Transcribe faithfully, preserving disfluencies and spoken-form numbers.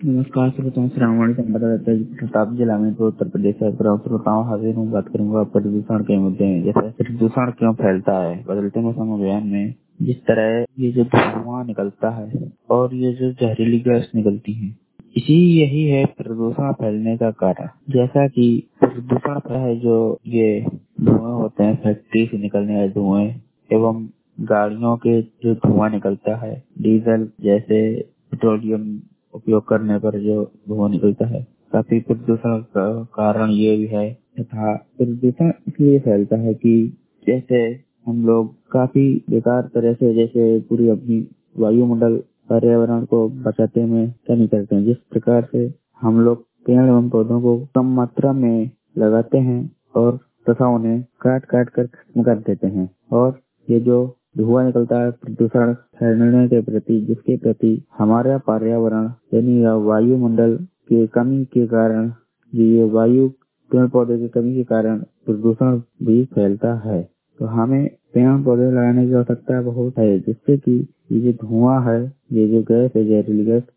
नमस्कार श्रोताओं, श्रावण संवाददाता प्रताप जिला में तो उत्तर प्रदेश से श्रोताओं हाजिर हूँ। बात करूंगा प्रदूषण के मुद्दे में। जैसे प्रदूषण क्यों फैलता है बदलते मौसम अभियान में, जिस तरह ये जो धुआं निकलता है और ये जो जहरीली गैस निकलती है, इसी यही है प्रदूषण फैलने का कारण। जैसा कि प्रदूषण है जो ये धुआं होते हैं, फैक्ट्री से निकलने वाले धुएं एवं गाड़ियों के जो धुआं निकलता है, डीजल जैसे पेट्रोलियम उपयोग करने पर जो धुआं निकलता है, काफी प्रदूषण का कारण ये भी है। तथा प्रदूषण इसलिए फैलता है कि जैसे हम लोग काफी बेकार तरह से जैसे पूरी अपनी वायुमंडल पर्यावरण को बचाते में कमी करते हैं। जिस प्रकार से हम लोग पेड़ एवं पौधों को कम मात्रा में लगाते हैं और तथा उन्हें काट काट कर खत्म कर देते हैं, और ये जो धुआं निकलता है प्रदूषण फैलने के प्रति, जिसके प्रति हमारा पर्यावरण यानी वायुमंडल के कमी के कारण, ये वायु पेड़ पौधे की कमी के कारण प्रदूषण भी फैलता है। तो हमें पेड़ पौधे लगाने की आवश्यकता बहुत है, जिससे कि ये जो धुआं है, ये जो गैस है, जहरीली गैस,